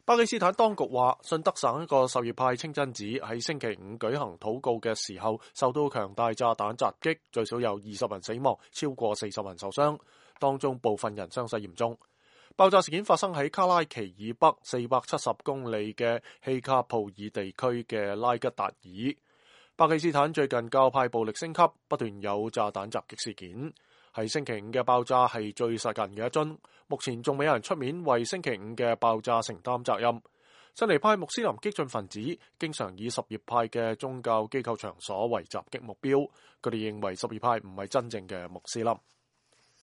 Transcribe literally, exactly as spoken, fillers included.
巴基斯坦當局話，信德省一個什葉派清真寺喺星期五舉行禱告嘅時候，受到強大炸彈襲擊，最少有二十人死亡，超過四十人受傷，當中部分人傷勢嚴重。爆炸事件發生喺卡拉奇以北四百七十公里嘅希卡普爾地區嘅拉吉達爾。巴基斯坦最近教派暴力升級，不斷有炸彈襲擊事件。喺星期五嘅爆炸係最殺人嘅一宗，目前仲未有人出面為星期五嘅爆炸承擔責任。遜尼派穆斯林激進分子經常以什葉派嘅宗教機構場所為襲擊目標，佢哋認為什葉派唔係真正嘅穆斯林。